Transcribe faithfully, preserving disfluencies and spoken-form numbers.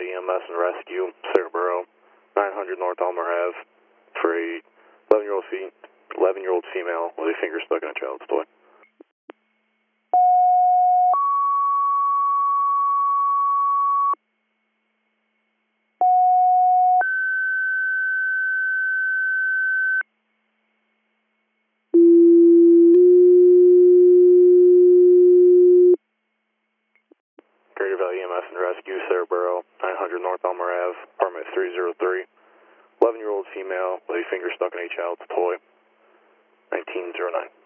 Valley E M S and Rescue, Cerebro, nine hundred North Elmer Ave, for a eleven-year-old fe- eleven-year-old female with a finger stuck in a child's toy. Greater Valley E M S and Rescue, Cerebro, nine hundred North Elmer Ave, apartment three oh three, eleven-year-old female with a finger stuck in a child's toy, nineteen oh nine.